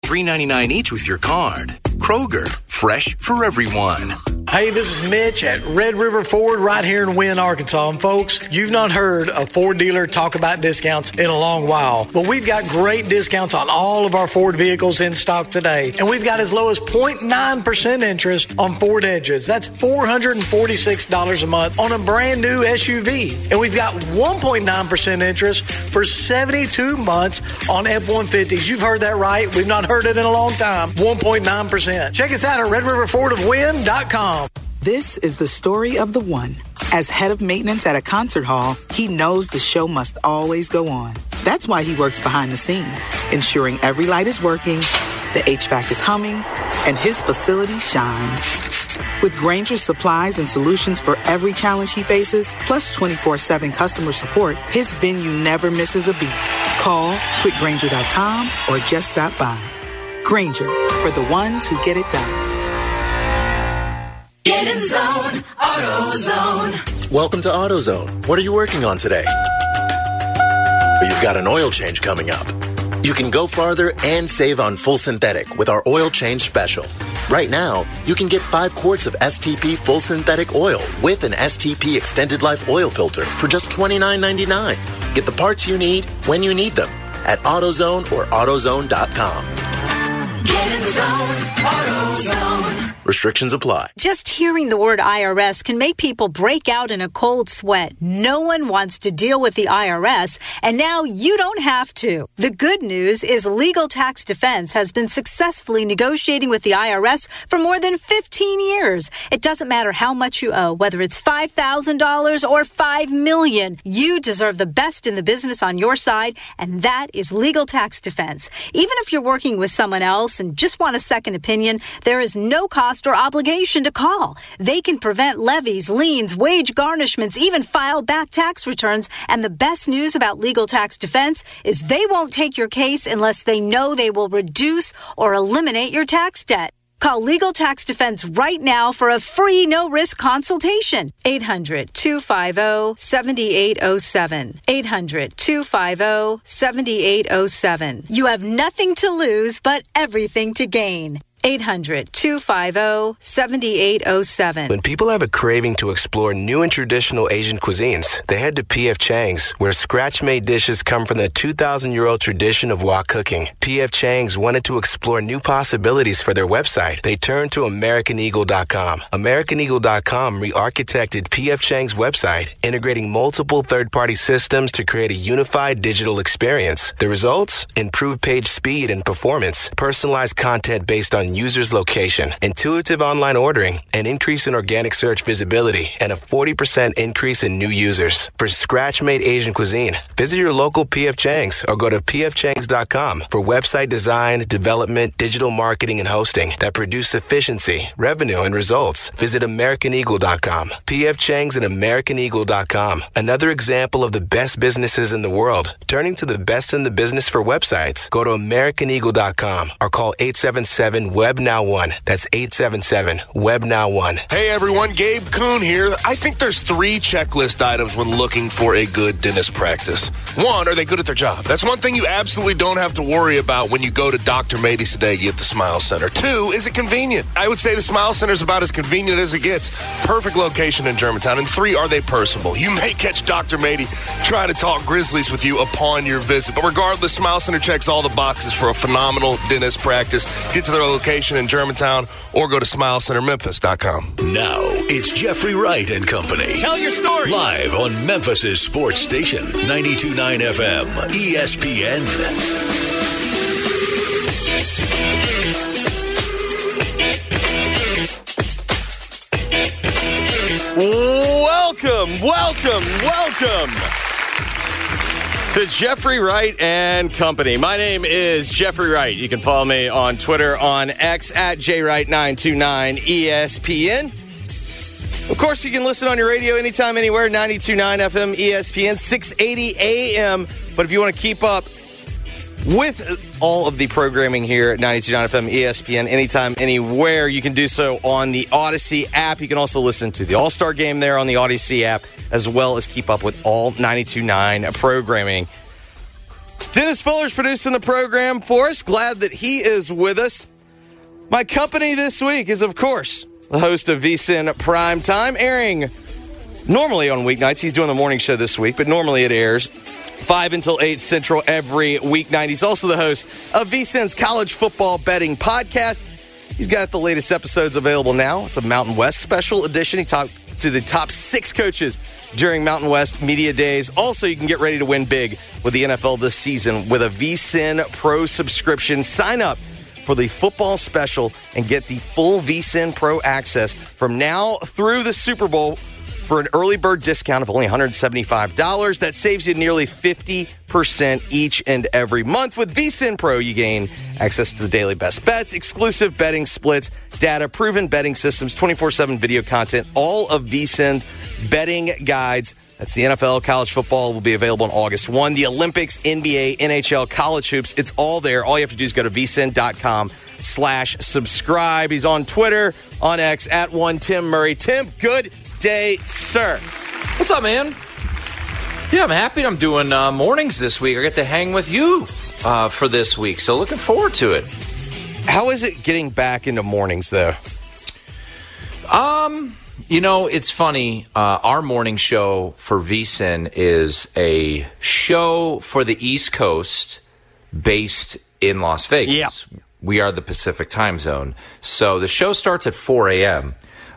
$3.99 each with your card. Kroger, fresh for everyone. Hey, this is Mitch at Red River Ford right here in Wynne, Arkansas. And folks, you've not heard a Ford dealer talk about discounts in a long while. But we've got great discounts on all of our Ford vehicles in stock today. And we've got as low as 0.9% interest on Ford Edges. That's $446 a month on a brand new SUV. And we've got 1.9% interest for 72 months on F-150s. You've heard that right. We've not heard it in a long time. 1.9%. Check us out at RedRiverFordOfWynn.com. This is the story of the one. As head of maintenance at a concert hall, he knows the show must always go on. That's why he works behind the scenes, ensuring every light is working, the HVAC is humming, and his facility shines. With Grainger's supplies and solutions for every challenge he faces, plus 24/7 customer support, his venue never misses a beat. Call quickgrainger.com or just stop by. Grainger, for the ones who get it done. Get in zone, AutoZone. Welcome to AutoZone. What are you working on today? But you've got an oil change coming up. You can go farther and save on full synthetic with our oil change special. Right now, you can get 5 quarts of STP full synthetic oil with an STP extended life oil filter for just $29.99. Get the parts you need when you need them at AutoZone or AutoZone.com. Get in zone, AutoZone. Restrictions apply. Just hearing the word IRS can make people break out in a cold sweat. No one wants to deal with the IRS, and now you don't have to. The good news is Legal Tax Defense has been successfully negotiating with the IRS for more than 15 years. It doesn't matter how much you owe, whether it's $5,000 or $5 million. You deserve the best in the business on your side, and that is Legal Tax Defense. Even if you're working with someone else and just want a second opinion, there is no cost or obligation to call. They can prevent levies, liens, wage garnishments, even file back tax returns. And the best news about Legal Tax Defense is they won't take your case unless they know they will reduce or eliminate your tax debt. Call Legal Tax Defense right now for a free no-risk consultation. 800-250-7807. 800-250-7807. You have nothing to lose but everything to gain. 800-250-7807. When people have a craving to explore new and traditional Asian cuisines, they head to P.F. Chang's, where scratch-made dishes come from the 2,000-year-old tradition of wok cooking. P.F. Chang's wanted to explore new possibilities for their website. They turned to AmericanEagle.com. AmericanEagle.com re-architected P.F. Chang's website, integrating multiple third-party systems to create a unified digital experience. The results? Improved page speed and performance, personalized content based on users' location, intuitive online ordering, an increase in organic search visibility, and a 40% increase in new users. For scratch-made Asian cuisine, visit your local P.F. Chang's or go to pfchangs.com for website design, development, digital marketing, and hosting that produce efficiency, revenue, and results. Visit AmericanEagle.com. P.F. Chang's and AmericanEagle.com. Another example of the best businesses in the world, turning to the best in the business for websites. Go to AmericanEagle.com or call 877-WEB-NOW1. That's 877-WEB-NOW1. Hey everyone, Gabe Kuhn here. I think there's 3 checklist items when looking for a good dentist practice. 1, are they good at their job? That's one thing you absolutely don't have to worry about when you go to Dr. Mady's today at the Smile Center. 2, is it convenient? I would say the Smile Center is about as convenient as it gets. Perfect location in Germantown. And 3, are they personable? You may catch Dr. Mady trying to talk Grizzlies with you upon your visit. But regardless, Smile Center checks all the boxes for a phenomenal dentist practice. Get to their location in Germantown or go to SmileCenterMemphis.com. Now, it's Jeffrey Wright and Company. Tell your story. Live on Memphis's sports station, 92.9 FM, ESPN. Welcome to Jeffrey Wright and Company. My name is Jeffrey Wright. You can follow me on Twitter, on X at JWright929 ESPN. Of course, you can listen on your radio anytime, anywhere, 92.9 FM ESPN, 680 AM. But if you want to keep up with all of the programming here at 92.9 FM ESPN anytime, anywhere, you can do so on the Odyssey app. You can also listen to the All-Star Game there on the Odyssey app, as well as keep up with all 92.9 programming. Dennis Fuller's producing the program for us. Glad that he is with us. My company this week is, of course, the host of VSiN Prime Time, airing normally on weeknights. He's doing the morning show this week, but normally it airs 5 until 8 Central every weeknight. He's also the host of VSiN's college football betting podcast. He's got the latest episodes available now. It's a Mountain West special edition. He talked to the top 6 coaches during Mountain West Media Days. Also, you can get ready to win big with the NFL this season with a VSiN Pro subscription. Sign up for the football special and get the full VSiN Pro access from now through the Super Bowl for an early bird discount of only $175. That saves you nearly 50% each and every month. With VSiN Pro, you gain access to the daily best bets, exclusive betting splits, data, proven betting systems, 24/7 video content, all of VSiN's betting guides. That's the NFL, college football will be available on August 1. The Olympics, NBA, NHL, college hoops, it's all there. All you have to do is go to vsin.com/subscribe. He's on Twitter, on X, @1TimMurray. Tim, good day, sir. What's up, man? Yeah, I'm happy I'm doing mornings this week. I get to hang with you for this week, so looking forward to it. How is it getting back into mornings, though? You know, it's funny. Our morning show for VSiN is a show for the East Coast based in Las Vegas. Yeah. We are the Pacific time zone. So the show starts at 4 a.m.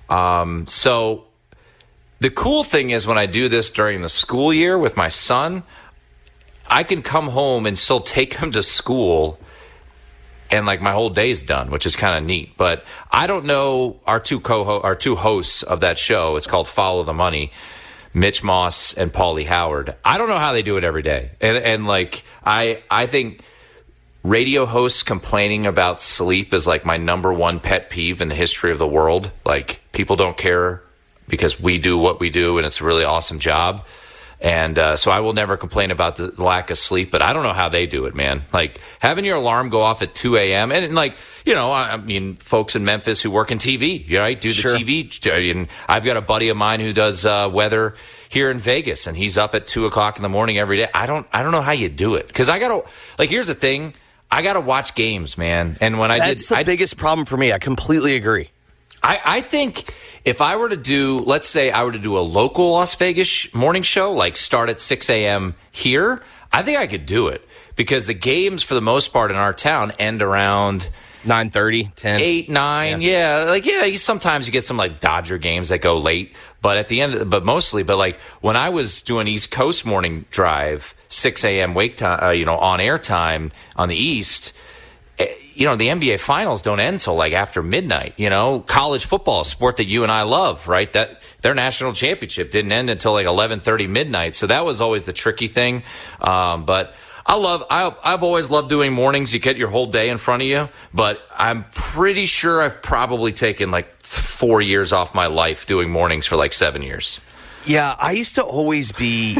So the cool thing is when I do this during the school year with my son, I can come home and still take him to school and like my whole day's done, which is kind of neat. But I don't know our two hosts of that show. It's called Follow the Money, Mitch Moss and Paulie Howard. I don't know how they do it every day. And like I think radio hosts complaining about sleep is like my number one pet peeve in the history of the world. Like people don't care because we do what we do and it's a really awesome job. And so I will never complain about the lack of sleep, but I don't know how they do it, man. Like having your alarm go off at 2 a.m. and like, you know, I mean, folks in Memphis who work in TV, right? Do the Sure. TV. And I've got a buddy of mine who does weather here in Vegas and he's up at 2 o'clock in the morning every day. I don't know how you do it. Cause I gotta, like, here's the thing. I gotta watch games, man. And when That's the biggest problem for me. I completely agree. I think if I were to do, let's say I were to do a local Las Vegas morning show, like start at 6 a.m. here, I think I could do it because the games for the most part in our town end around 9:30, 10. 8, 9. Yeah. Sometimes you get some like Dodger games that go late, but at the end, but mostly, but like when I was doing East Coast morning drive, 6 a.m. wake time, on air time on the East, the NBA finals don't end till like after midnight, college football, a sport that you and I love, right? That their national championship didn't end until like 11:30 midnight. So that was always the tricky thing. But I've always loved doing mornings. You get your whole day in front of you, but I'm pretty sure I've probably taken like 4 years off my life doing mornings for like 7 years. Yeah. I used to always,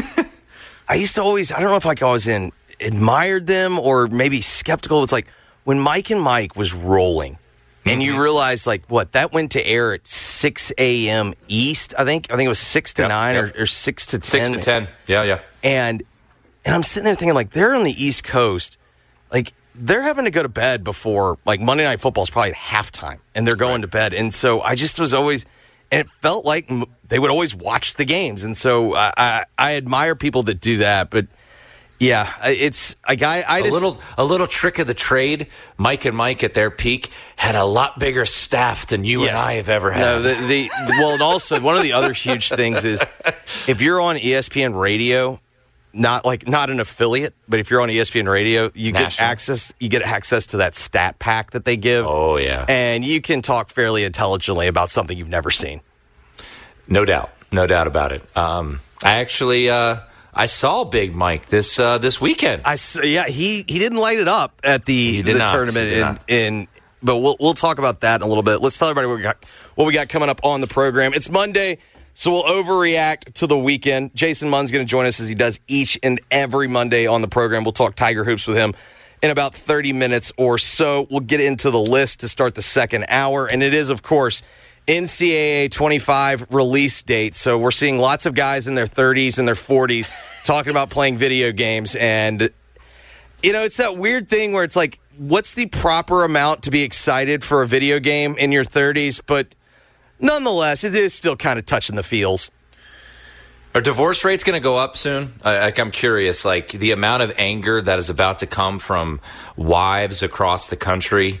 I don't know if like I was admired them or maybe skeptical. It's like, when Mike and Mike was rolling, and you realize, like, that went to air at 6 a.m. East, I think it was 6 to 9 or 6 to 10. 6 to 10, yeah. And I'm sitting there thinking, like, they're on the East Coast, like, they're having to go to bed before, like, Monday Night Football is probably at halftime, and they're going to bed. And so I just was always, and it felt like they would always watch the games. And so I admire people that do that, but yeah, it's a guy. A little trick of the trade. Mike and Mike at their peak had a lot bigger staff than you and I have ever had. No, and also one of the other huge things is if you're on ESPN Radio, not an affiliate, but if you're on ESPN Radio, you get access to that stat pack that they give. Oh yeah, and you can talk fairly intelligently about something you've never seen. No doubt about it. I actually. I saw Big Mike this weekend. He didn't light it up at the tournament but we'll talk about that in a little bit. Let's tell everybody what we got coming up on the program. It's Monday, so we'll overreact to the weekend. Jason Munn's going to join us as he does each and every Monday on the program. We'll talk Tiger hoops with him in about 30 minutes or so. We'll get into the list to start the second hour, and it is, of course, NCAA 25 release date. So we're seeing lots of guys in their 30s and their 40s talking about playing video games. And It's that weird thing where it's like, what's the proper amount to be excited for a video game in your 30s? But nonetheless, it is still kind of touching the feels. Are divorce rates going to go up soon? I'm curious, like the amount of anger that is about to come from wives across the country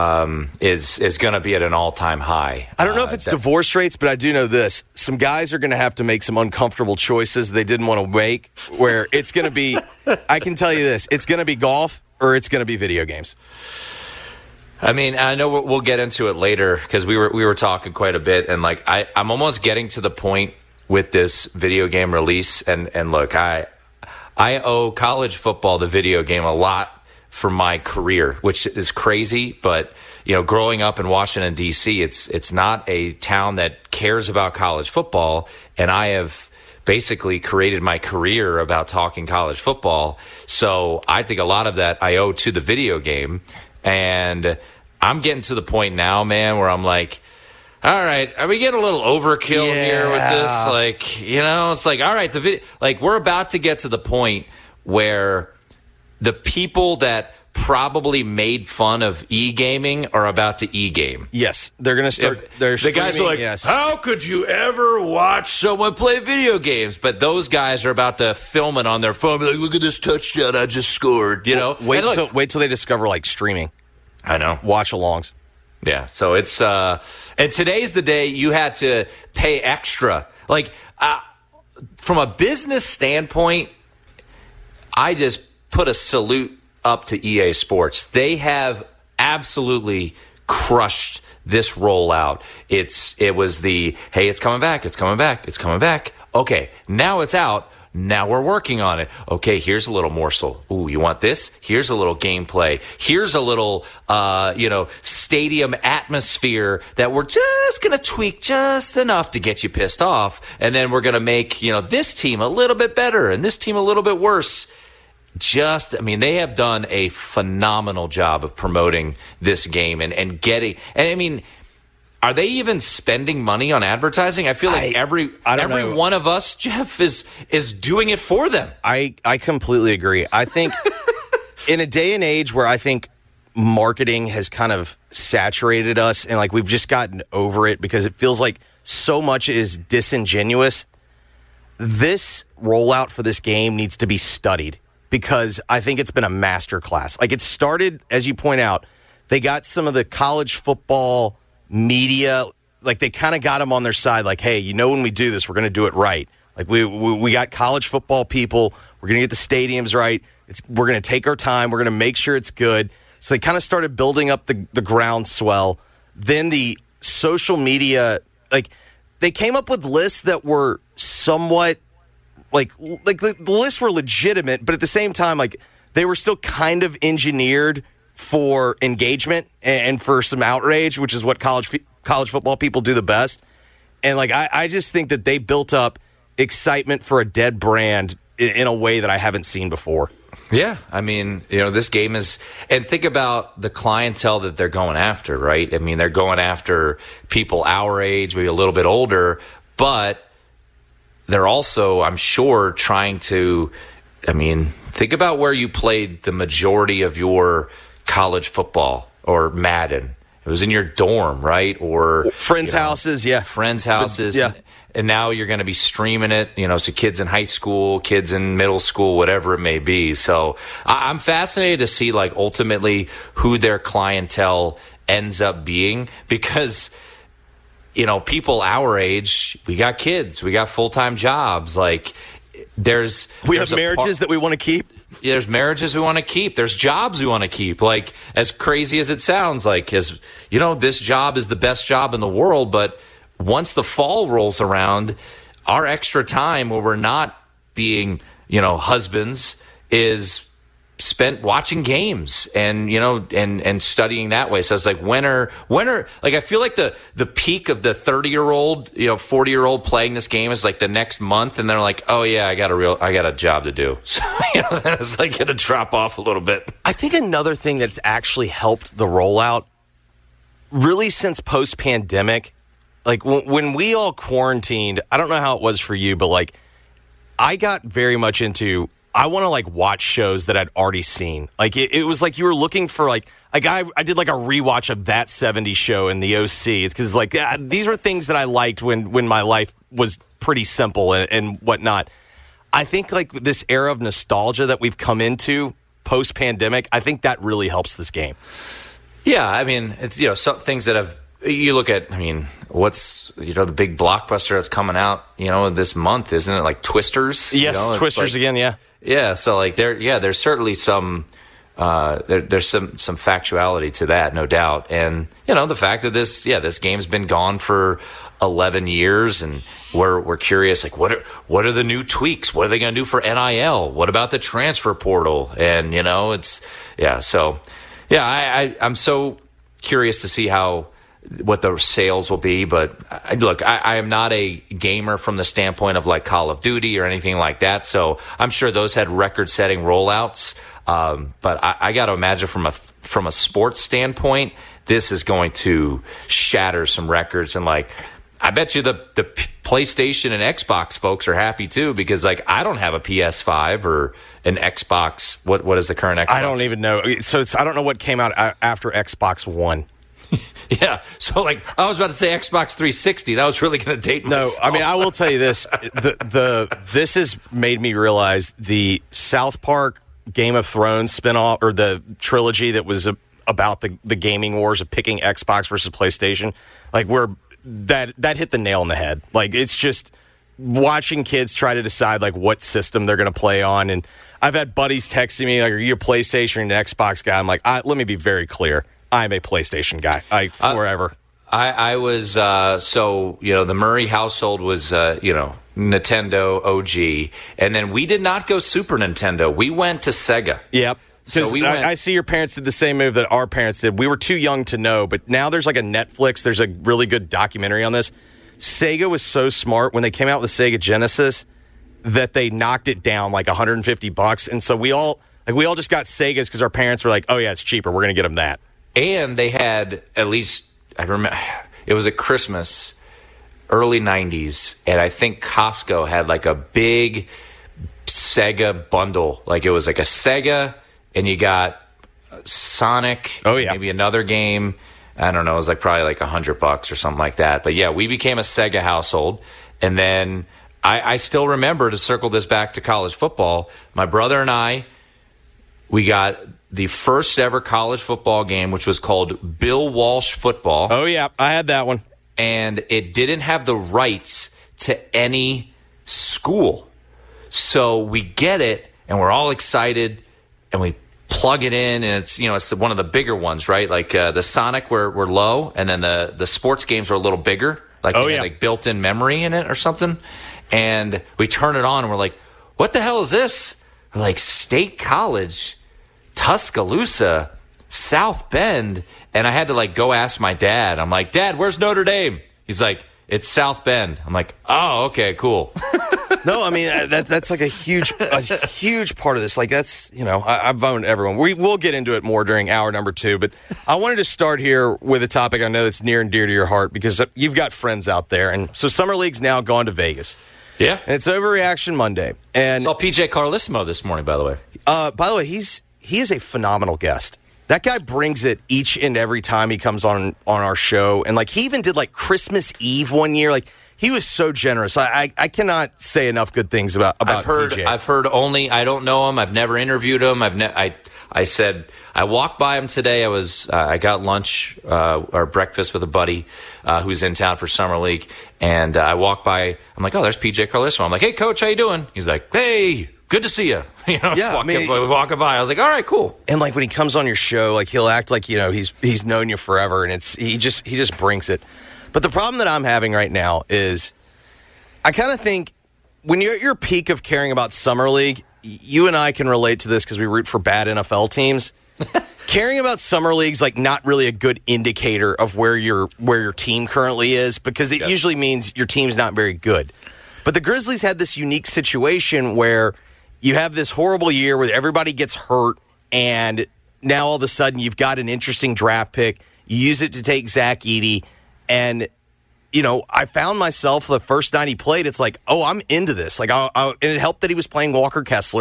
is going to be at an all-time high. I don't know if it's divorce rates, but I do know this. Some guys are going to have to make some uncomfortable choices they didn't want to make, where it's going to be, I can tell you this, it's going to be golf or it's going to be video games. I mean, I know we'll get into it later because we were talking quite a bit, and like I'm almost getting to the point with this video game release, and look, I owe college football, the video game, a lot for my career, which is crazy. But growing up in Washington D.C., it's not a town that cares about college football, and I have basically created my career about talking college football. So I think a lot of that I owe to the video game, and I'm getting to the point now, man, where I'm like, all right, are we getting a little overkill here with this? Like, it's like, all right, we're about to get to the point where the people that probably made fun of e-gaming are about to e-game. Yes, they're going to start. The guys are like, how could you ever watch someone play video games? But those guys are about to film it on their phone. Be like, look at this touchdown I just scored. Wait till they discover like streaming. I know. Watch-alongs. Yeah, so it's and today's the day you had to pay extra. Like from a business standpoint, I just put a salute up to EA Sports. They have absolutely crushed this rollout. It was the, hey, it's coming back, it's coming back, it's coming back. Okay, now it's out. Now we're working on it. Okay, here's a little morsel. Ooh, you want this? Here's a little gameplay. Here's a little, stadium atmosphere that we're just going to tweak just enough to get you pissed off. And then we're going to make, this team a little bit better and this team a little bit worse. They have done a phenomenal job of promoting this game and getting, and I mean, are they even spending money on advertising? I feel like every one of us, Jeff, is doing it for them. I completely agree. I think in a day and age where I think marketing has kind of saturated us and like we've just gotten over it because it feels like so much is disingenuous, this rollout for this game needs to be studied because I think it's been a masterclass. Like it started, as you point out, they got some of the college football media, like they kind of got them on their side, like, hey, when we do this, we're going to do it right. Like we got college football people, we're going to get the stadiums right. We're going to take our time, we're going to make sure it's good. So they kind of started building up the groundswell. Then the social media, like they came up with lists that were somewhat like the lists were legitimate, but at the same time, like they were still kind of engineered for engagement and for some outrage, which is what college football people do the best. And like I just think that they built up excitement for a dead brand in a way that I haven't seen before. Yeah, I mean, this game is, and think about the clientele that they're going after, right? I mean, they're going after people our age, maybe a little bit older, but they're also, I'm sure, trying to, think about where you played the majority of your college football or Madden. It was in your dorm, right? Or friends' houses, yeah. Friends' houses. Yeah. And now you're going to be streaming it, so kids in high school, kids in middle school, whatever it may be. So I'm fascinated to see, like, ultimately who their clientele ends up being because, people our age, we got kids, we got full-time jobs. Like, we have marriages that we want to keep. Yeah, there's marriages we want to keep. There's jobs we want to keep. Like, as crazy as it sounds, like, this job is the best job in the world. But once the fall rolls around, our extra time where we're not being, husbands is spent watching games and, and studying that way. So it's like, when are like, I feel like the peak of the 30-year-old, 40-year-old playing this game is like the next month. And they're like, oh yeah, I got a job to do. So, then it's like going to drop off a little bit. I think another thing that's actually helped the rollout really since post-pandemic, like when we all quarantined, I don't know how it was for you, but like I got very much into, I want to like watch shows that I'd already seen. Like it was like you were looking for like I did like a rewatch of That 70s Show in the OC. It's because like these were things that I liked when my life was pretty simple and whatnot. I think like this era of nostalgia that we've come into post-pandemic, I think that really helps this game. Yeah, I mean, it's, you know, some things that have, you look at, I mean, what's, you know, the big blockbuster that's coming out, you know, this month, isn't it, like Twisters? Yes, you know, Twisters like, again, yeah. Yeah, so like there's certainly some there's some factuality to that, no doubt. And you know, the fact that this game's been gone for 11 years, and we're curious, like what are the new tweaks? What are they going to do for NIL? What about the transfer portal? And you know, I'm so curious to see what the sales will be. But look, I am not a gamer from the standpoint of like Call of Duty or anything like that. So I'm sure those had record-setting rollouts. But I got to imagine from a sports standpoint, this is going to shatter some records. And like, I bet you the PlayStation and Xbox folks are happy too, because like I don't have a PS5 or an Xbox. What is the current Xbox? I don't even know. So I don't know what came out after Xbox One. Yeah, so like I was about to say Xbox 360. That was really going to date myself. No, I mean I will tell you this: this has made me realize the South Park Game of Thrones spinoff or the trilogy that was about the gaming wars of picking Xbox versus PlayStation. Like that hit the nail on the head. Like it's just watching kids try to decide like what system they're going to play on, and I've had buddies texting me like, "Are you a PlayStation or an Xbox guy?" I'm like, let me be very clear. I'm a PlayStation guy. Forever. I was, so, you know, the Murray household was, you know, Nintendo OG. And then we did not go Super Nintendo. We went to Sega. Yep. So I see your parents did the same move that our parents did. We were too young to know, but now there's like a Netflix. There's a really good documentary on this. Sega was so smart when they came out with the Sega Genesis that they knocked it down like $150. And so we all just got Segas because our parents were like, oh, yeah, it's cheaper. We're going to get them that. And they had, at least, I remember, it was at Christmas, early 90s, and I think Costco had like a big Sega bundle. Like it was like a Sega, and you got Sonic, maybe another game. I don't know, it was like probably like $100 or something like that. But yeah, we became a Sega household. And then I still remember, to circle this back to college football, my brother and I, we got the first ever college football game, which was called Bill Walsh Football. Oh, yeah. I had that one. And it didn't have the rights to any school. So we get it, and we're all excited, and we plug it in, and it's, you know, it's one of the bigger ones, right? Like the Sonic were low, and then the sports games were a little bigger. Like they had like built-in memory in it or something. And we turn it on, and we're like, what the hell is this? We're like, State College, Tuscaloosa, South Bend. And I had to like go ask my dad. I'm like, Dad, where's Notre Dame? He's like, it's South Bend. I'm like, oh, okay, cool. No, I mean, that's like a huge part of this. Like that's, you know, I've owned everyone. We'll get into it more during hour number 2, but I wanted to start here with a topic I know that's near and dear to your heart because you've got friends out there. And so Summer League's now gone to Vegas. Yeah. And it's Overreaction Monday. And saw PJ Carlissimo this morning, by the way. He is a phenomenal guest. That guy brings it each and every time he comes on our show. And like he even did like Christmas Eve one year. Like he was so generous. I cannot say enough good things about PJ. I've heard only, I don't know him. I've never interviewed him. I said, I walked by him today. I got lunch or breakfast with a buddy who's in town for Summer League. And I walked by, I'm like, oh, there's PJ Carlissimo. I'm like, hey, coach, how you doing? He's like, hey, good to see you. You know, yeah, walking by. I was like, all right, cool. And like when he comes on your show, like he'll act like, you know, he's known you forever, and he just brings it. But the problem that I'm having right now is I kind of think when you're at your peak of caring about Summer League, you and I can relate to this because we root for bad NFL teams. Caring about Summer League's like not really a good indicator of where your team currently is because it usually means your team's not very good. But the Grizzlies had this unique situation where you have this horrible year where everybody gets hurt, and now all of a sudden you've got an interesting draft pick. You use it to take Zach Edey, and you know I found myself the first night he played. It's like, oh, I'm into this. Like, and it helped that he was playing Walker Kessler,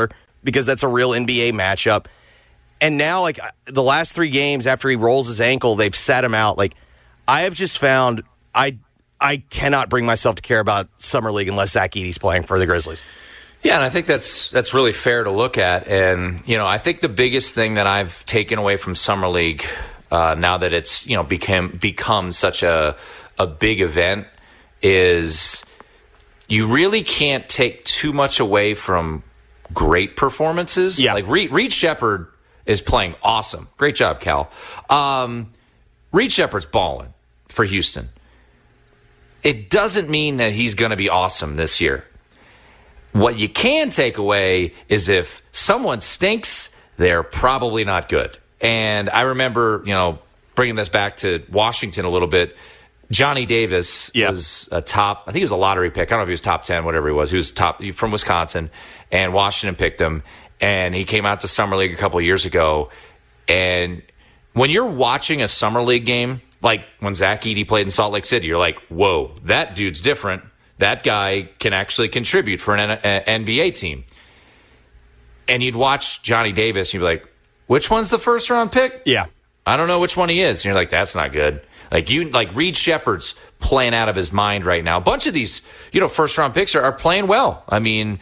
because that's a real NBA matchup. And now, like, the last 3 games after he rolls his ankle, they've sat him out. Like, I have just found I cannot bring myself to care about Summer League unless Zach Edey's playing for the Grizzlies. Yeah, and I think that's really fair to look at. And, I think the biggest thing that I've taken away from Summer League now that it's, become such a big event is you really can't take too much away from great performances. Yeah. Like Reed Sheppard is playing awesome. Great job, Cal. Reed Sheppard's balling for Houston. It doesn't mean that he's going to be awesome this year. What you can take away is if someone stinks, they're probably not good. And I remember, bringing this back to Washington a little bit, Johnny Davis was a top, I think he was a lottery pick. I don't know if he was top 10, whatever he was. He was from Wisconsin, and Washington picked him. And he came out to Summer League a couple of years ago. And when you're watching a Summer League game, like when Zach Edey played in Salt Lake City, you're like, whoa, that dude's different. That guy can actually contribute for an NBA team. And you'd watch Johnny Davis, and you'd be like, which one's the first round pick? Yeah. I don't know which one he is. And you're like, that's not good. Like Reed Sheppard's playing out of his mind right now. A bunch of these, first round picks are playing well. I mean,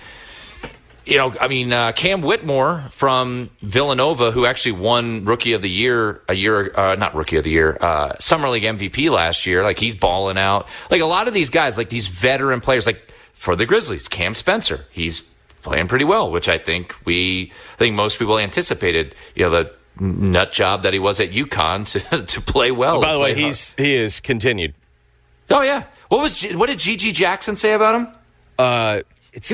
Cam Whitmore from Villanova, who actually won Rookie of the Year Summer League MVP last year. Like, he's balling out. Like, a lot of these guys, like these veteran players, like for the Grizzlies, Cam Spencer, he's playing pretty well, which I think most people anticipated. The nut job that he was at UConn to play well. By the way, he is continued. Oh yeah. What did Gigi Jackson say about him?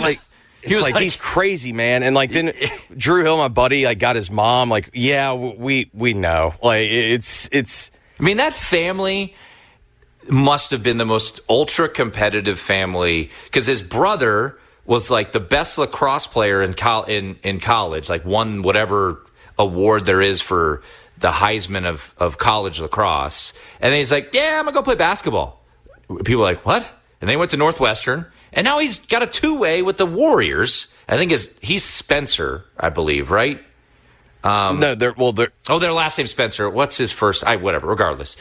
He's crazy, man. And then Drew Hill, my buddy, got his mom. We know. It's. I mean, that family must have been the most ultra competitive family because his brother was the best lacrosse player in college. Won whatever award there is for the Heisman of college lacrosse. And then he's like, yeah, I'm gonna go play basketball. People are like, what? And they went to Northwestern. And now he's got a 2-way with the Warriors. I think he's Spencer, I believe, right? Their last name Spencer. What's his first? Whatever. Regardless.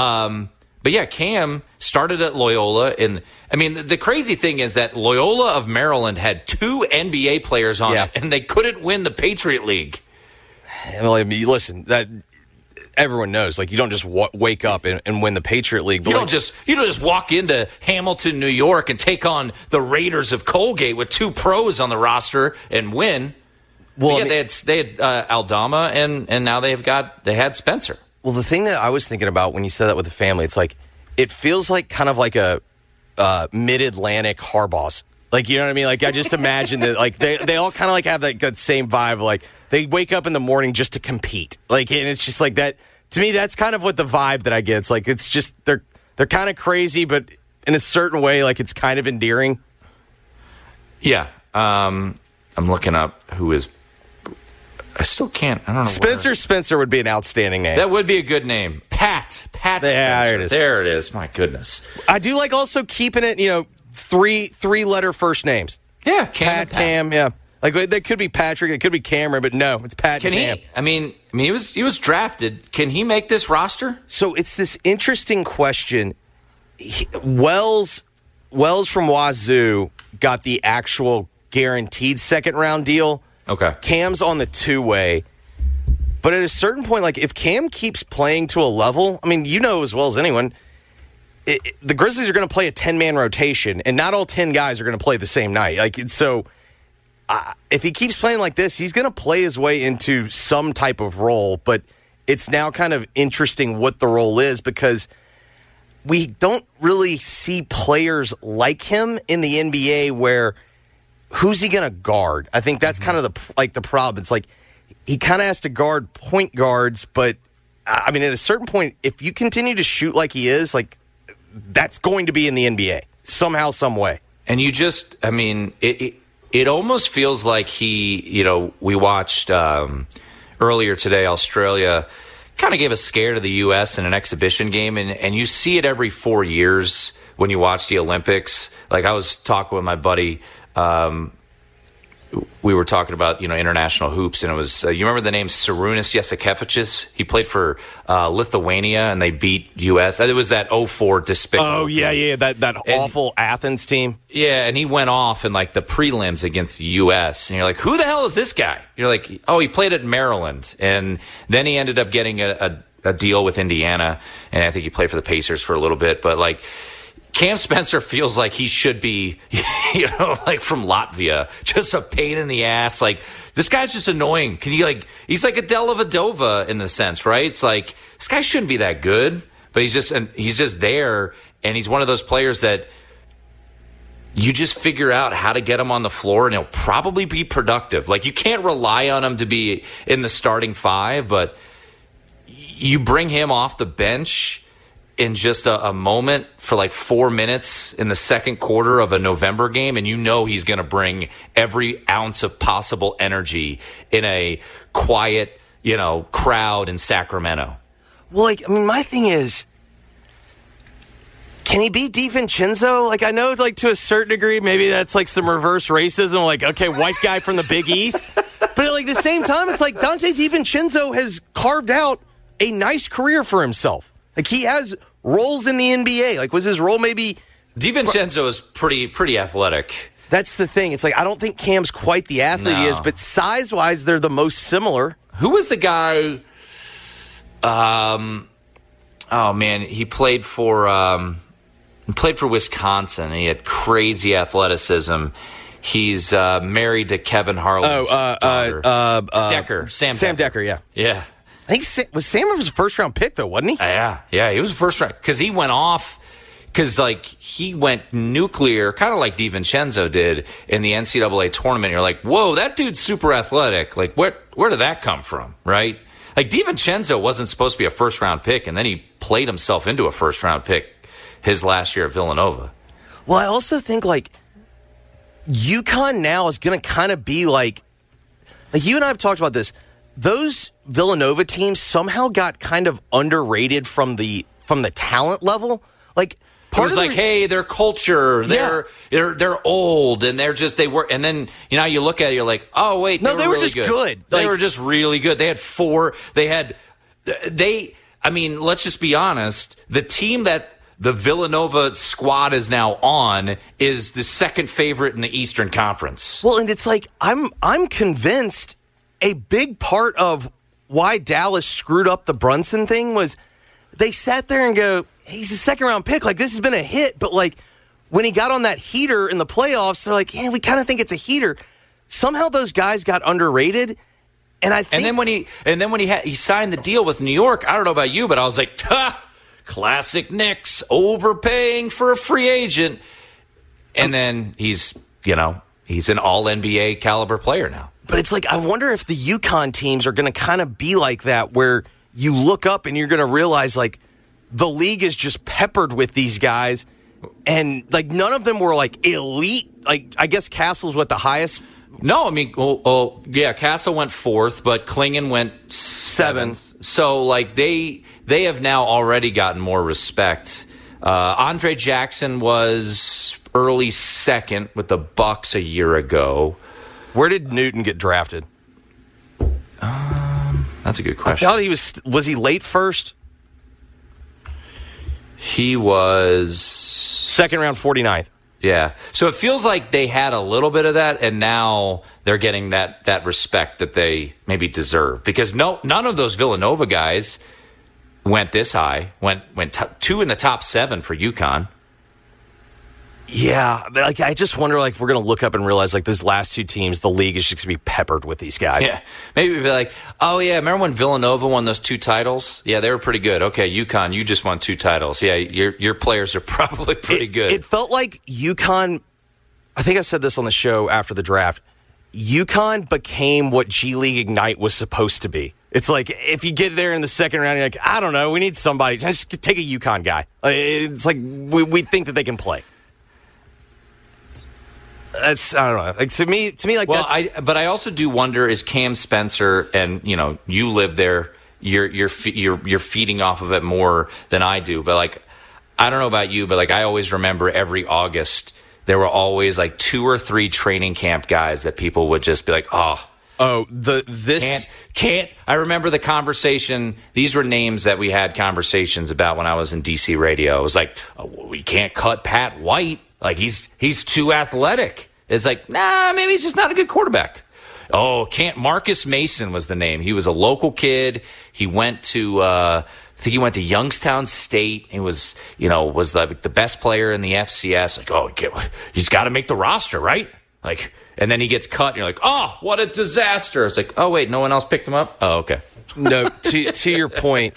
But yeah, Cam started at Loyola. The crazy thing is that Loyola of Maryland had 2 NBA players on it, and they couldn't win the Patriot League. Well, listen, that everyone knows. You don't just wake up and win the Patriot League. But you don't just walk into Hamilton, New York, and take on the Raiders of Colgate with 2 pros on the roster and win. Well, they had Aldama, and now they had Spencer. Well, the thing that I was thinking about when you said that with the family, it's it feels kind of like a mid-Atlantic Harbaugh's. You know what I mean? I just imagine that they all kind of have that same vibe. They wake up in the morning just to compete. And it's just that. To me, that's kind of what the vibe that I get. It's just they're kind of crazy, but in a certain way, it's kind of endearing. Yeah. I'm looking up who is. I still can't. I don't know. Spencer would be an outstanding name. That would be a good name. Pat Spencer. There it is. There it is. My goodness. I do also keeping it, 3-letter first names. Yeah, Cam. Cam, yeah. That could be Patrick, it could be Cameron, but no, it's Pat and Cam. He was drafted. Can he make this roster? So it's this interesting question. Wells from Wazoo got the actual guaranteed second-round deal. Okay. Cam's on the 2-way. But at a certain point, if Cam keeps playing to a level, as well as anyone, the Grizzlies are going to play a 10-man rotation, and not all 10 guys are going to play the same night. If he keeps playing like this, he's going to play his way into some type of role, but it's now kind of interesting what the role is because we don't really see players like him in the NBA where who's he going to guard? I think that's kind of the problem. It's he kind of has to guard point guards, but at a certain point, if you continue to shoot like he is, that's going to be in the NBA somehow, some way. And you just, it almost feels like we watched earlier today, Australia kind of gave a scare to the U.S. in an exhibition game, and you see it every 4 years when you watch the Olympics. I was talking with my buddy we were talking about, international hoops, and it was, you remember the name Sarunas Jasikevičius? He played for Lithuania, and they beat U.S. It was that 0-4 despicable. Oh, yeah, that awful Athens team. Yeah, and he went off in, like, the prelims against the U.S., and you're like, who the hell is this guy? You're like, oh, he played at Maryland, and then he ended up getting a deal with Indiana, and I think he played for the Pacers for a little bit, but, like, Cam Spencer feels like he should be, like from Latvia, just a pain in the ass. Like, this guy's just annoying. He's like a Dellavedova in the sense, right? It's like, this guy shouldn't be that good, but he's just there, and he's one of those players that you just figure out how to get him on the floor, and he'll probably be productive. Like, you can't rely on him to be in the starting five, but you bring him off the bench in just a moment for like 4 minutes in the second quarter of a November game, and he's going to bring every ounce of possible energy in a quiet, crowd in Sacramento. Well, my thing is, can he beat DiVincenzo? Like, I know, like, to a certain degree, maybe that's like some reverse racism, like, okay, white guy from the Big East. But at, like, the same time, it's like Dante DiVincenzo has carved out a nice career for himself. Like, he has roles in the NBA. Like, was his role maybe... DiVincenzo is pretty athletic. That's the thing. It's like, I don't think Cam's quite the athlete he is, but size-wise, they're the most similar. Who was the guy... oh, man, he played for Wisconsin. He had crazy athleticism. He's married to Kevin Harlan's daughter. Decker. Sam Decker, yeah. Yeah. I think Sam was a first-round pick, though, wasn't he? Yeah, he was a first-round. Because he went off, he went nuclear, kind of like DiVincenzo did in the NCAA tournament. You're like, whoa, that dude's super athletic. Like, where did that come from, right? Like, DiVincenzo wasn't supposed to be a first-round pick, and then he played himself into a first-round pick his last year at Villanova. Well, I also think, like, UConn now is going to kind of be like you and I have talked about this. Those Villanova teams somehow got kind of underrated from the talent level. Like, part of hey, their culture, they're old, and and then you look at it, you're like, oh wait, they were really just good. They were just really good. Let's just be honest. The team that the Villanova squad is now on is the second favorite in the Eastern Conference. Well, and it's like I'm convinced a big part of why Dallas screwed up the Brunson thing was they sat there and go, he's a second-round pick. Like, this has been a hit. But, like, when he got on that heater in the playoffs, they're like, yeah, we kind of think it's a heater. Somehow those guys got underrated. And I think... And then when he signed the deal with New York, I don't know about you, but I was like, classic Knicks, overpaying for a free agent. And then he's an all-NBA caliber player now. But it's like, I wonder if the UConn teams are going to kind of be like that, where you look up and you're going to realize, like, the league is just peppered with these guys, and, like, none of them were, like, elite. Like, I guess Castle's the highest? No, Castle went 4th, but Klingon went 7th. So, like, they have now already gotten more respect. Andre Jackson was early 2nd with the Bucks a year ago. Where did Newton get drafted? That's a good question. I thought was he late first? He was... second round, 49th. Yeah. So it feels like they had a little bit of that, and now they're getting that respect that they maybe deserve. Because none of those Villanova guys went this high. Went 2 in the top 7 for UConn. Yeah, like, I just wonder, like, if we're going to look up and realize, like, these last two teams, the league is just going to be peppered with these guys. Yeah, maybe we'd be like, oh, yeah, remember when Villanova won those 2 titles? Yeah, they were pretty good. Okay, UConn, you just won 2 titles. Yeah, your players are probably pretty good. It felt like UConn, I think I said this on the show after the draft, UConn became what G League Ignite was supposed to be. It's like, if you get there in the second round, you're like, I don't know, we need somebody. Just take a UConn guy. It's like, we think that they can play. That's, I don't know. Like, to me, like, well, that's... But I also do wonder, is Cam Spencer, and you live there, you're feeding off of it more than I do. But, like, I don't know about you, but, like, I always remember every August there were always like 2 or 3 training camp guys that people would just be like, can't. I remember the conversation. These were names that we had conversations about when I was in DC radio. It was like, we can't cut Pat White. Like he's too athletic. It's like, nah, maybe he's just not a good quarterback. Marcus Mason was the name. He was a local kid. He went to, I think he went to Youngstown State. He was the best player in the FCS. Like, he's got to make the roster, right? Like, and then he gets cut, and you're like, oh, what a disaster. It's like, oh, wait, no one else picked him up? Oh, okay. No, to your point,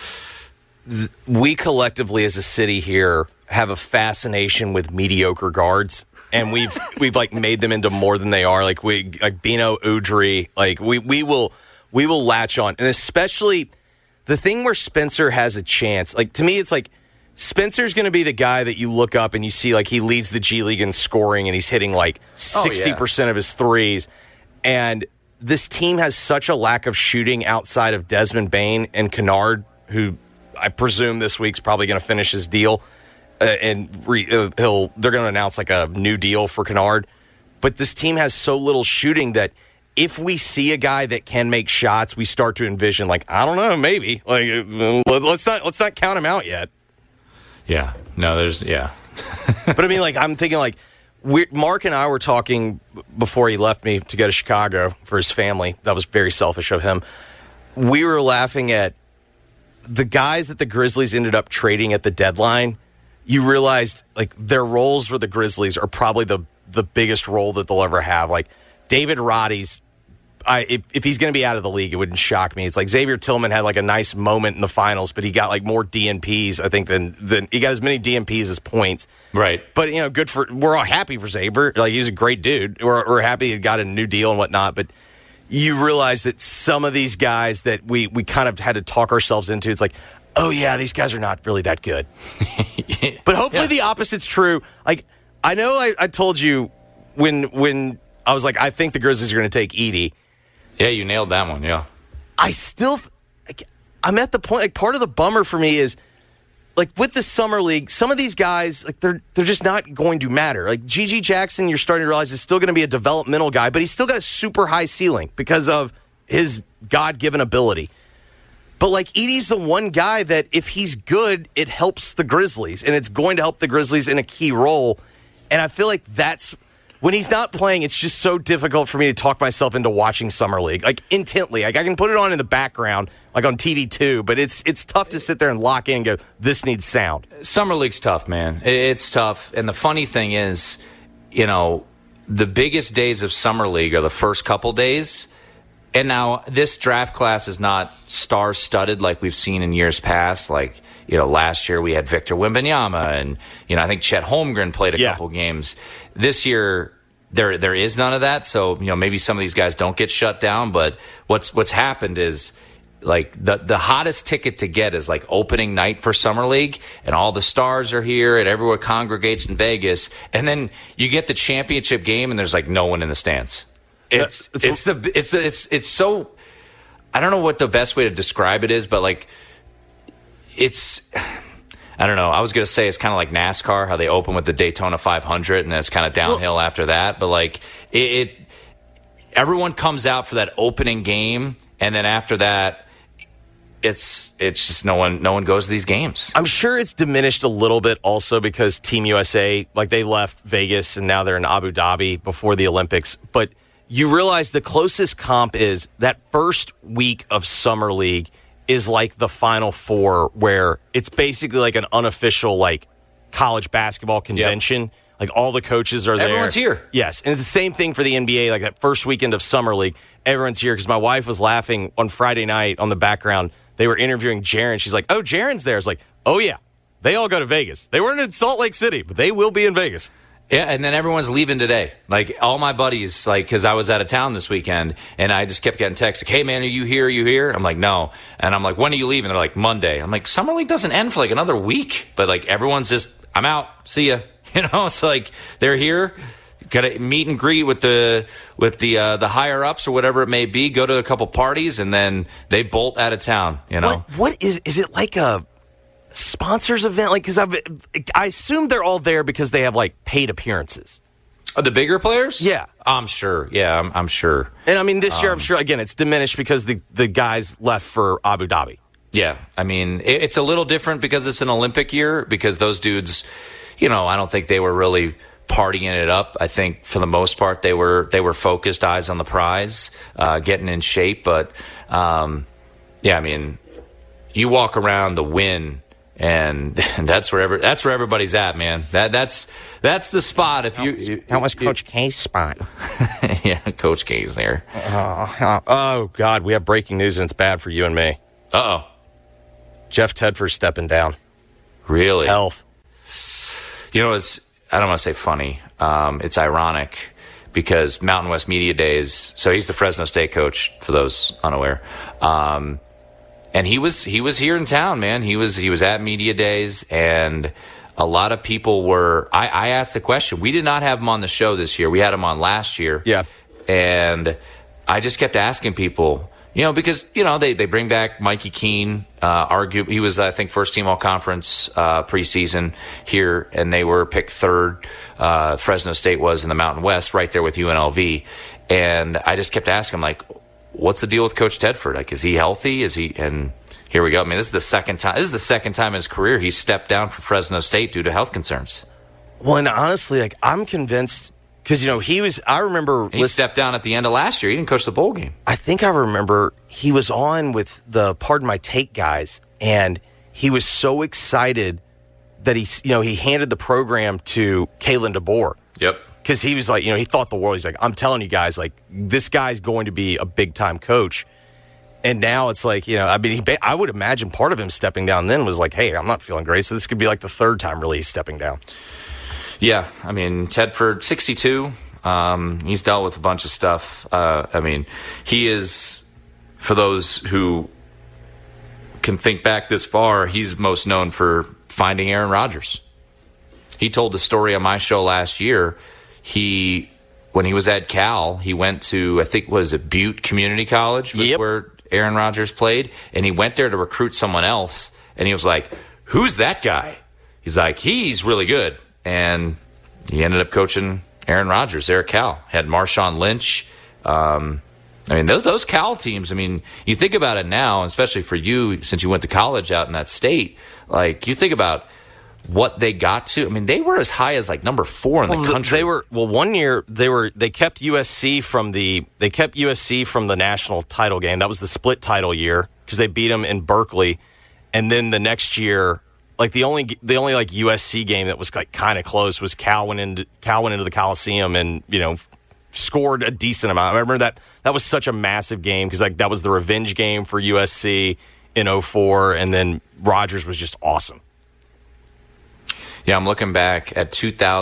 we collectively as a city here have a fascination with mediocre guards, and we've like made them into more than they are. Like Bino Udrih, like we will latch on, and especially the thing where Spencer has a chance. Like to me, it's like Spencer's going to be the guy that you look up and you see like he leads the G League in scoring, and he's hitting like 60% of his threes, and this team has such a lack of shooting outside of Desmond Bane and Kennard, who I presume this week's probably going to finish his deal. They're going to announce like a new deal for Kennard. But this team has so little shooting that if we see a guy that can make shots, we start to envision like, I don't know, maybe. Like let's not count him out yet. Yeah. No, But I mean, like, I'm thinking like Mark and I were talking before he left me to go to Chicago for his family. That was very selfish of him. We were laughing at the guys that the Grizzlies ended up trading at the deadline. You realized like their roles for the Grizzlies are probably the biggest role that they'll ever have. Like David Roddy's, if he's going to be out of the league, it wouldn't shock me. It's like Xavier Tillman had like a nice moment in the finals, but he got like more DNPs, I think, than he got as many DNPs as points. Right. But we're all happy for Xavier. Like he's a great dude. We're happy he got a new deal and whatnot. But you realize that some of these guys that we kind of had to talk ourselves into, it's like, oh yeah, these guys are not really that good. But hopefully the opposite's true. Like I know I told you when I was like, I think the Grizzlies are going to take Edey. Yeah, you nailed that one, yeah. I'm at the point, like, part of the bummer for me is, like, with the Summer League, some of these guys, like, they're just not going to matter. Like, G.G. Jackson, you're starting to realize, is still going to be a developmental guy, but he's still got a super high ceiling because of his God-given ability. But, like, Edey's the one guy that, if he's good, it helps the Grizzlies, and it's going to help the Grizzlies in a key role. And I feel like that's... When he's not playing, it's just so difficult for me to talk myself into watching Summer League, like intently. Like I can put it on in the background, like on TV too, but it's tough to sit there and lock in and go, this needs sound. Summer League's tough, man. It's tough. And the funny thing is, the biggest days of Summer League are the first couple days. And now this draft class is not star-studded like we've seen in years past. Like, last year we had Victor Wembanyama, and, I think Chet Holmgren played a couple games. This year, there is none of that. So, maybe some of these guys don't get shut down. But what's happened is, like, the hottest ticket to get is, like, opening night for Summer League, and all the stars are here, and everyone congregates in Vegas. And then you get the championship game, and there's, like, no one in the stands. It's so, I don't know what the best way to describe it is, but, like, I don't know. I was going to say it's kind of like NASCAR, how they open with the Daytona 500 and then it's kind of downhill after that. But like everyone comes out for that opening game, and then after that, it's just no one goes to these games. I'm sure it's diminished a little bit also because Team USA, like they left Vegas and now they're in Abu Dhabi before the Olympics. But you realize the closest comp is that first week of Summer League is like the Final Four, where it's basically like an unofficial like college basketball convention. Yep. Like all the coaches are there. Everyone's here. Yes, and it's the same thing for the NBA. Like that first weekend of Summer League, everyone's here because my wife was laughing on Friday night on the background. They were interviewing Jaren. She's like, "Oh, Jaren's there." It's like, "Oh yeah, they all go to Vegas. They weren't in Salt Lake City, but they will be in Vegas." Yeah, and then everyone's leaving today. Like, all my buddies, like, because I was out of town this weekend, and I just kept getting texts, like, hey, man, are you here? Are you here? I'm like, no. And I'm like, when are you leaving? They're like, Monday. I'm like, Summer League doesn't end for, like, another week. But, like, everyone's just, I'm out. See ya. It's like, they're here. Got to meet and greet with the higher-ups or whatever it may be, go to a couple parties, and then they bolt out of town, What is it like a sponsors event? Like, because I assume they're all there because they have like paid appearances. The bigger players? Yeah. I'm sure. Yeah, I'm sure. And I mean, this year, I'm sure, again, it's diminished because the guys left for Abu Dhabi. Yeah. I mean, it's a little different because it's an Olympic year, because those dudes, I don't think they were really partying it up. I think for the most part, they were focused, eyes on the prize, getting in shape. But, I mean, you walk around the Wynn, and that's where everybody's at, man. That's the spot. That was Coach K's spot. Yeah, Coach K's there. Oh God, we have breaking news, and it's bad for you and me. Uh-oh. Jeff Tedford's stepping down. Really? Health. I don't want to say funny. It's ironic because Mountain West Media Days. So he's the Fresno State coach, for those unaware. And he was here in town, man. He was at Media Days, and a lot of people were. I asked the question. We did not have him on the show this year. We had him on last year. Yeah. And I just kept asking people, because they bring back Mikey Keene. He was, I think, first team all conference preseason here, and they were picked third. Fresno State was in the Mountain West, right there with UNLV. And I just kept asking him, like, what's the deal with Coach Tedford? Like, is he healthy? And here we go. I mean, this is the second time in his career he's stepped down for Fresno State due to health concerns. Well, and honestly, I'm convinced because I remember he stepped down at the end of last year. He didn't coach the bowl game. I think I remember he was on with the Pardon My Take guys, and he was so excited that he handed the program to Kalen DeBoer. Yep. Because he was like, he thought the world. He's like, I'm telling you guys, like, this guy's going to be a big-time coach. And now it's like, I would imagine part of him stepping down then was like, hey, I'm not feeling great. So this could be like the third time really he's stepping down. Yeah. I mean, Tedford, 62. He's dealt with a bunch of stuff. He is, for those who can think back this far, he's most known for finding Aaron Rodgers. He told the story on my show last year. When he was at Cal, he went to, I think, was it Butte Community College was where Aaron Rodgers played, and he went there to recruit someone else, and he was like, who's that guy? He's like, he's really good. And he ended up coaching Aaron Rodgers there at Cal. Had Marshawn Lynch. Those Cal teams, you think about it now, especially for you, since you went to college out in that state, like, you think about what they got to. They were as high as like number 4 in the country. One year they kept USC from the national title game. That was the split title year because they beat them in Berkeley, and then the next year, like the only like USC game that was like kind of close was Cal went into the Coliseum and scored a decent amount. I remember that was such a massive game because like that was the revenge game for USC in 2004, and then Rodgers was just awesome. Yeah, I'm looking back at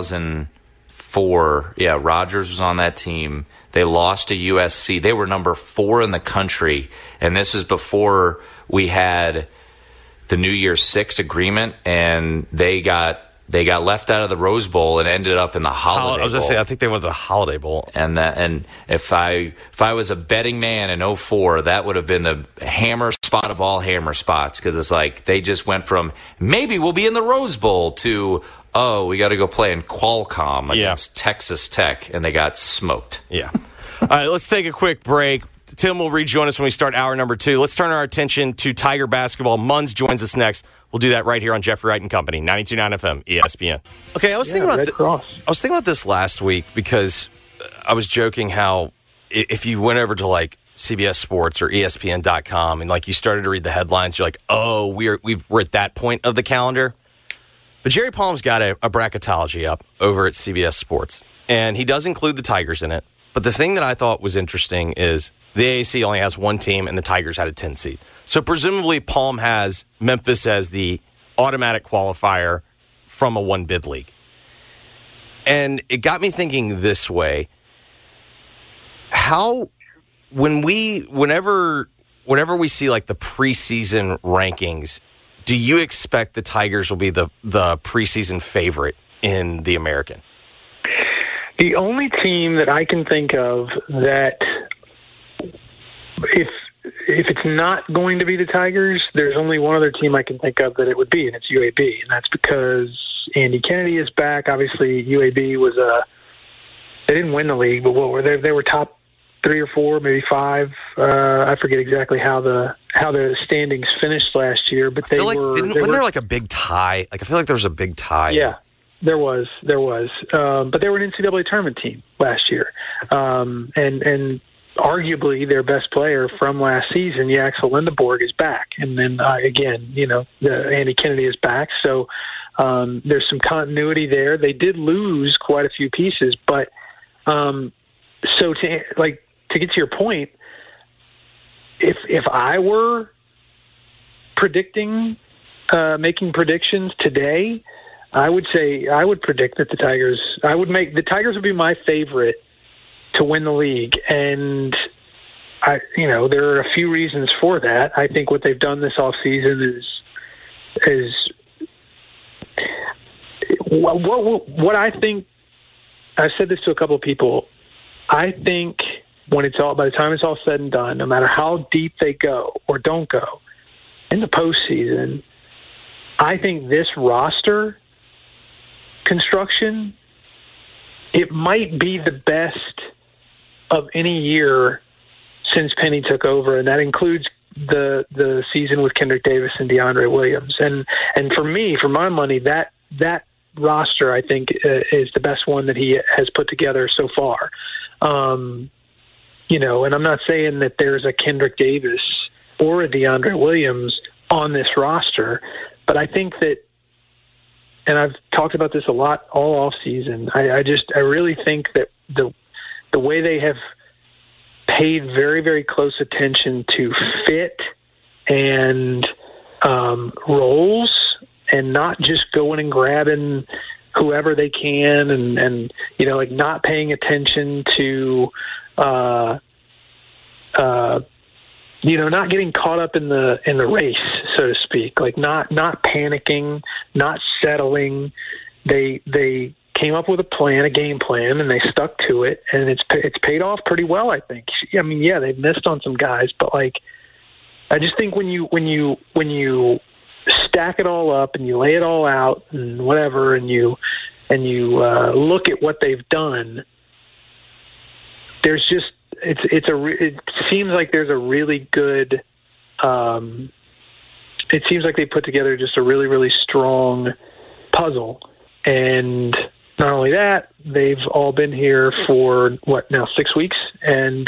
2004. Yeah, Rodgers was on that team. They lost to USC. They were number 4 in the country, and this is before we had the New Year's 6 agreement, and they got left out of the Rose Bowl and ended up in the Holiday Bowl. I was going to say, I think they went to the Holiday Bowl. And if I was a betting man in 2004, that would have been the hammer spot of all hammer spots, because it's like they just went from maybe we'll be in the Rose Bowl to, oh, we got to go play in Qualcomm against Texas Tech, and they got smoked. Yeah. All right, let's take a quick break. Tim will rejoin us when we start hour number 2. Let's turn our attention to Tiger basketball. Munz joins us next. We'll do that right here on Jeffrey Wright and Company, 92.9 FM, ESPN. Okay, I was thinking about this last week because I was joking how if you went over to like CBS Sports or ESPN.com and like you started to read the headlines, you're like, oh, we're at that point of the calendar. But Jerry Palm's got a bracketology up over at CBS Sports, and he does include the Tigers in it. But the thing that I thought was interesting is the AAC only has one team, and the Tigers had a 10 seed. So presumably Palm has Memphis as the automatic qualifier from a one-bid league. And it got me thinking this way. Whenever we see like the preseason rankings, do you expect the Tigers will be the preseason favorite in the American? The only team that I can think of that if it's not going to be the Tigers, there's only one other team I can think of that it would be, and it's UAB. And that's because Andy Kennedy is back. Obviously, UAB was they didn't win the league, but what were they? They were top 3 or 4, maybe 5. I forget exactly how the standings finished last year, but wasn't there like a big tie? Like I feel like there was a big tie. Yeah, there was. But they were an NCAA tournament team last year, and arguably their best player from last season, Yaxel Lindeborg, is back, and then again, Andy Kennedy is back, so there's some continuity there. They did lose quite a few pieces, but so to get to your point, if I were making predictions today, I would predict that the Tigers would be my favorite to win the league. And there are a few reasons for that. I think what they've done this offseason is what I think. I've said this to a couple of people. I think by the time it's all said and done, no matter how deep they go or don't go in the postseason, I think this roster construction, it might be the best of any year since Penny took over, and that includes the season with Kendrick Davis and DeAndre Williams. And for me, for my money, that roster, I think, is the best one that he has put together so far. And I'm not saying that there's a Kendrick Davis or a DeAndre Williams on this roster, but I think that, and I've talked about this a lot all off season, I really think that the way they have paid very, very close attention to fit and roles, and not just going and grabbing whoever they can, and not paying attention to not getting caught up in the race, so to speak, like not panicking, not settling. They came up with a game plan, and they stuck to it, and it's paid off pretty well, I think. I mean, yeah, they've missed on some guys, but I just think when you stack it all up and you lay it all out and whatever, and you look at what they've done, there's just it seems like there's a really good. It seems like they put together just a really, really strong puzzle, and not only that, they've all been here for 6 weeks, and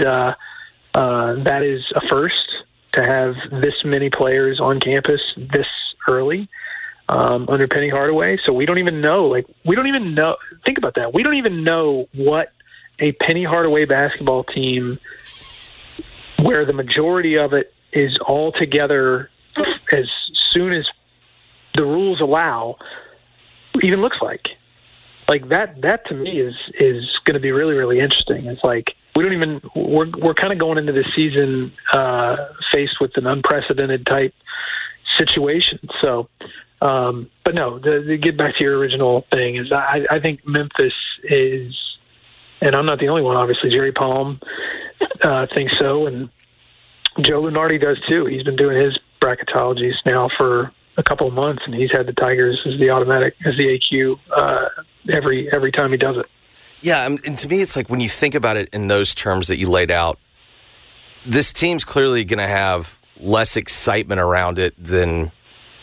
that is a first to have this many players on campus this early under Penny Hardaway. So we don't even know. Think about that. We don't even know what a Penny Hardaway basketball team, where the majority of it is all together as soon as the rules allow, even looks like. Like that to me is going to be really, really interesting. It's like we're kind of going into the season faced with an unprecedented type situation. So, but no, to get back to your original thing is I think Memphis is, and I'm not the only one, obviously. Jerry Palm thinks so, and Joe Lunardi does too. He's been doing his bracketologies now for a couple of months, and he's had the Tigers as the AQ every time he does it. Yeah, and to me, it's like when you think about it in those terms that you laid out, this team's clearly going to have less excitement around it than.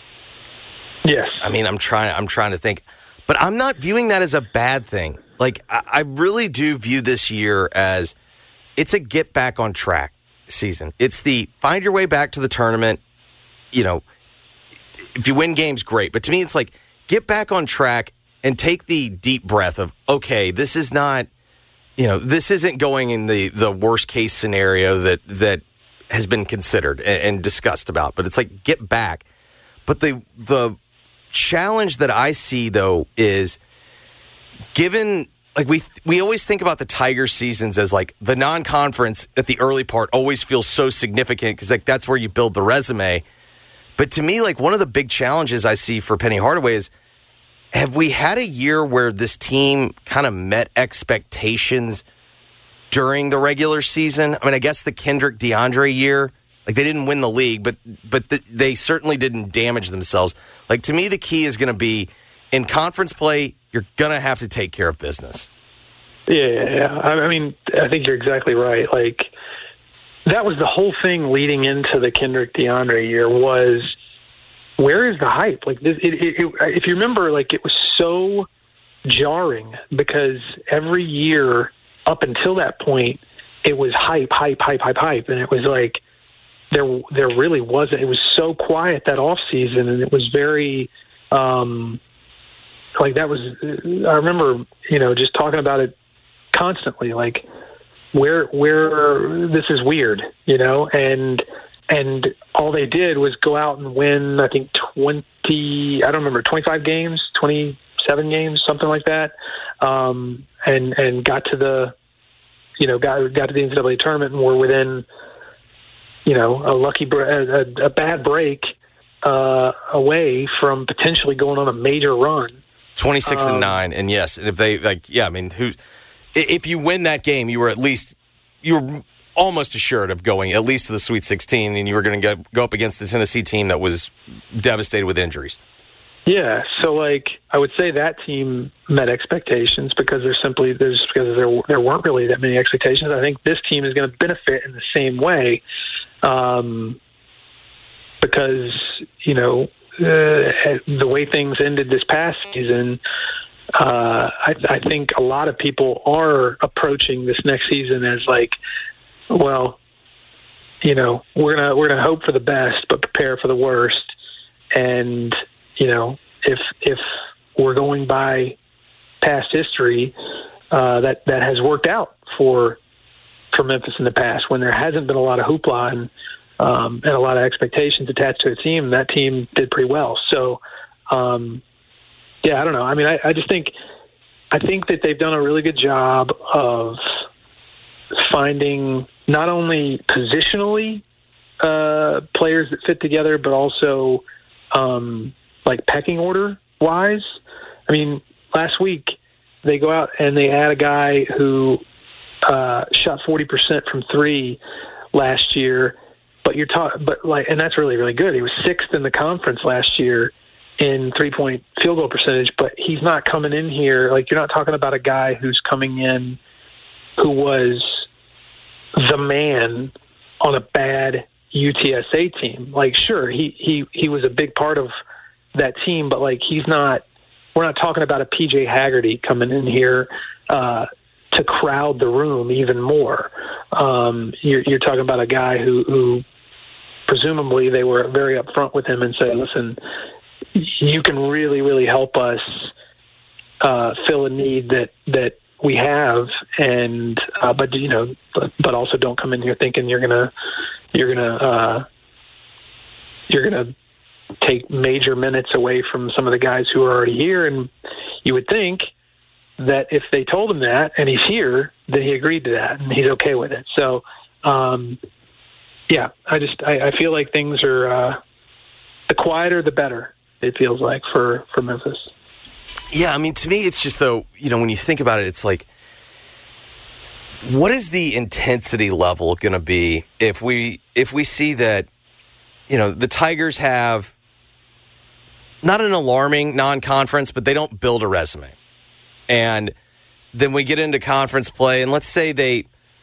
Yes. I mean, I'm trying to think, but I'm not viewing that as a bad thing. Like, I really do view this year as it's a get back on track season. It's the find your way back to the tournament. If you win games, great. But to me, it's like get back on track and take the deep breath of, okay, this is not, this isn't going in the worst case scenario that has been considered and discussed about. But it's like get back. But the challenge that I see, though, is given, like we always think about the Tigers seasons as like the non-conference at the early part always feels so significant because like that's where you build the resume. But to me, like one of the big challenges I see for Penny Hardaway is, have we had a year where this team kind of met expectations during the regular season? I mean, I guess the Kendrick DeAndre year, like they didn't win the league, but they certainly didn't damage themselves. Like to me, the key is going to be in conference play, you're going to have to take care of business. Yeah. I mean, I think you're exactly right. Like, that was the whole thing leading into the Kendrick DeAndre year was, where is the hype? Like, if you remember, like, it was so jarring because every year up until that point, it was hype. And it was like, there really wasn't. It was so quiet that off season, and it was very, like, that was, I remember, just talking about it constantly, like, where this is weird, and all they did was go out and win, I think 25 games, 27 games, something like that. And got to the, got to the NCAA tournament and were within, a bad break, away from potentially going on a major run. 26-9. And yes, if they if you win that game, you were almost assured of going at least to the Sweet 16, and you were going to go up against the Tennessee team that was devastated with injuries. Yeah, so like I would say that team met expectations because there weren't really that many expectations. I think this team is going to benefit in the same way, because the way things ended this past season. I think a lot of people are approaching this next season as like, well, we're gonna hope for the best but prepare for the worst. And if we're going by past history, that has worked out for Memphis in the past when there hasn't been a lot of hoopla and a lot of expectations attached to a team. That team did pretty well. So. Yeah, I don't know. I mean, I think that they've done a really good job of finding not only positionally players that fit together, but also like pecking order wise. I mean, last week they go out and they add a guy who shot 40% from three last year, and that's really, really good. He was sixth in the conference last year in 3-point field goal percentage, but he's not coming in here. Like, you're not talking about a guy who's coming in who was the man on a bad UTSA team. Like, sure, he was a big part of that team, but like, we're not talking about a PJ Haggerty coming in here to crowd the room even more. You're talking about a guy who presumably they were very upfront with him and said, listen, you can really, really help us fill a need that we have, and but also don't come in here thinking you're gonna take major minutes away from some of the guys who are already here. And you would think that if they told him that and he's here, then he agreed to that and he's okay with it. So, yeah, I feel like things are the quieter the better. It feels like for Memphis. Yeah, I mean, to me, it's just, though, when you think about it, it's like, what is the intensity level going to be if we see that, the Tigers have not an alarming non-conference, but they don't build a resume. And then we get into conference play, and let's say they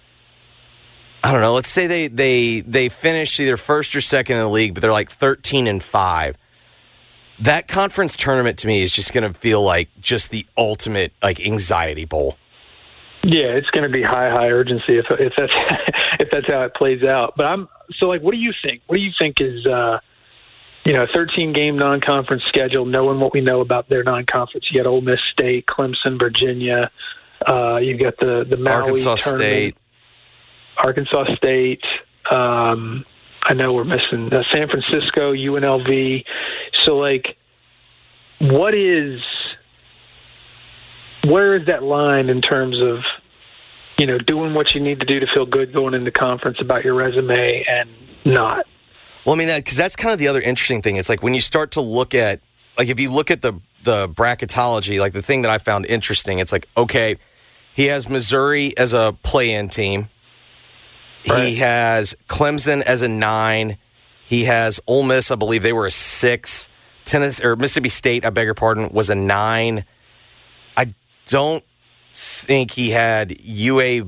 finish either first or second in the league, but they're like 13-5. That conference tournament to me is just going to feel like just the ultimate like anxiety bowl. Yeah, it's going to be high urgency if that's if that's how it plays out. But what do you think? What do you think is a 13-game non-conference schedule? Knowing what we know about their non-conference, you got Ole Miss State, Clemson, Virginia. You got the Maui Arkansas tournament. Arkansas State. I know we're missing San Francisco, UNLV. So, like, where is that line in terms of, doing what you need to do to feel good going into conference about your resume and not? Well, I mean, because that's kind of the other interesting thing. It's like when you start to look at, like, if you look at the bracketology, like the thing that I found interesting, it's like, okay, he has Missouri as a play-in team. Right. He has Clemson as a 9. He has Ole Miss, I believe they were a 6. Mississippi State, I beg your pardon, was a 9. I don't think he had UVA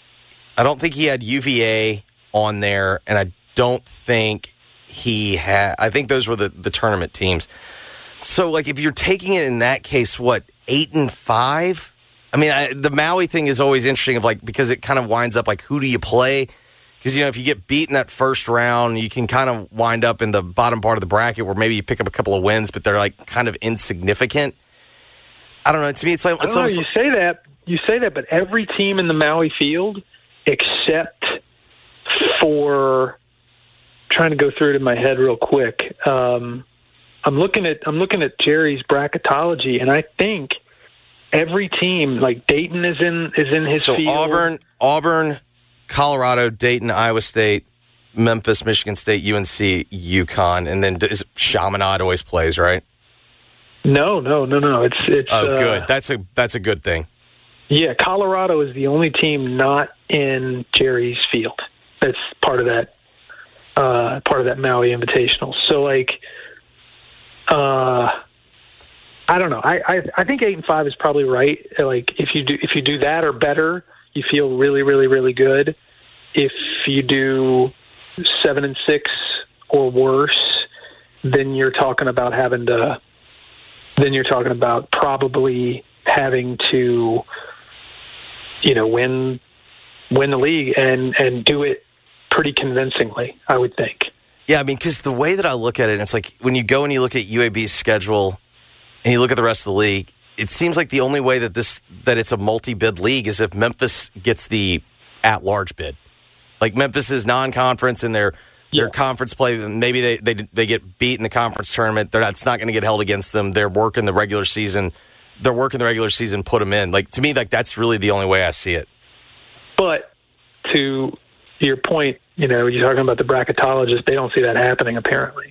on there, and I don't think he had. I think those were the tournament teams. So, like, if you're taking it in that case, what, 8-5? I mean, the Maui thing is always interesting, because it kind of winds up like, who do you play? Because, if you get beat in that first round, you can kind of wind up in the bottom part of the bracket where maybe you pick up a couple of wins, but they're like kind of insignificant. I don't know. To me, it's like you say that, but every team in the Maui field, except for trying to go through it in my head real quick. I'm looking at Jerry's bracketology, and I think every team, like Dayton, is in his field. So Auburn, Colorado, Dayton, Iowa State, Memphis, Michigan State, UNC, UConn, and then Chaminade always plays, right? No. It's good. That's a good thing. Yeah, Colorado is the only team not in Jerry's field. That's part of that Maui Invitational. So, like, I don't know. I think 8-5 is probably right. Like, if you do that or better, you feel really, really, really good. If you do 7-6 or worse, then you're talking about probably having to, win the league and do it pretty convincingly, I would think. Yeah, I mean, because the way that I look at it, it's like when you go and you look at UAB's schedule and you look at the rest of the league, it seems like the only way that it's a multi-bid league is if Memphis gets the at-large bid. Like, Memphis is non-conference in their conference play. Maybe they get beat in the conference tournament. That's not going to get held against them. They're working the regular season. Put them in. Like, to me, like, that's really the only way I see it. But to your point, you're talking about the bracketologists. They don't see that happening, apparently.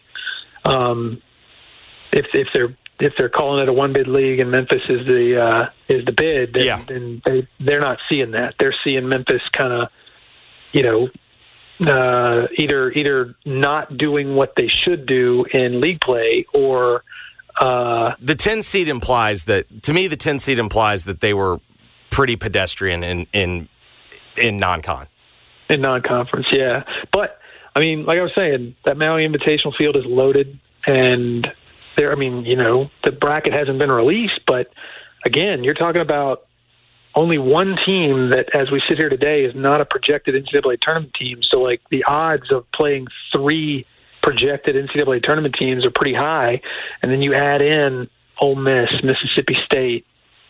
If they're calling it a one-bid league and Memphis is the bid, then they're not seeing that. They're seeing Memphis kind of, either not doing what they should do in league play, or the 10 seed implies that they were pretty pedestrian in non-con. In non-conference, yeah. But, I mean, like I was saying, that Maui Invitational field is loaded, and the bracket hasn't been released, but, again, you're talking about only one team that, as we sit here today, is not a projected NCAA tournament team. So, like, the odds of playing 3 projected NCAA tournament teams are pretty high, and then you add in Ole Miss, Mississippi State,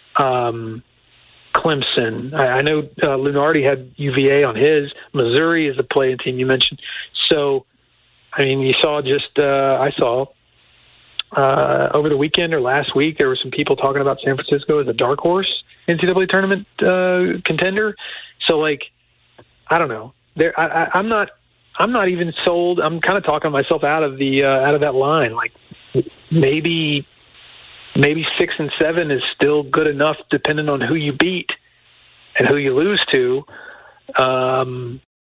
Clemson. I know Lunardi had UVA on his. Missouri is the play-in team you mentioned. So, I mean, you saw I saw over the weekend or last week, there were some people talking about San Francisco as a dark horse NCAA tournament contender. So, like, I don't know. I'm not even sold. I'm kind of talking myself out of that line. Like, maybe 6 and 7 is still good enough, depending on who you beat and who you lose to.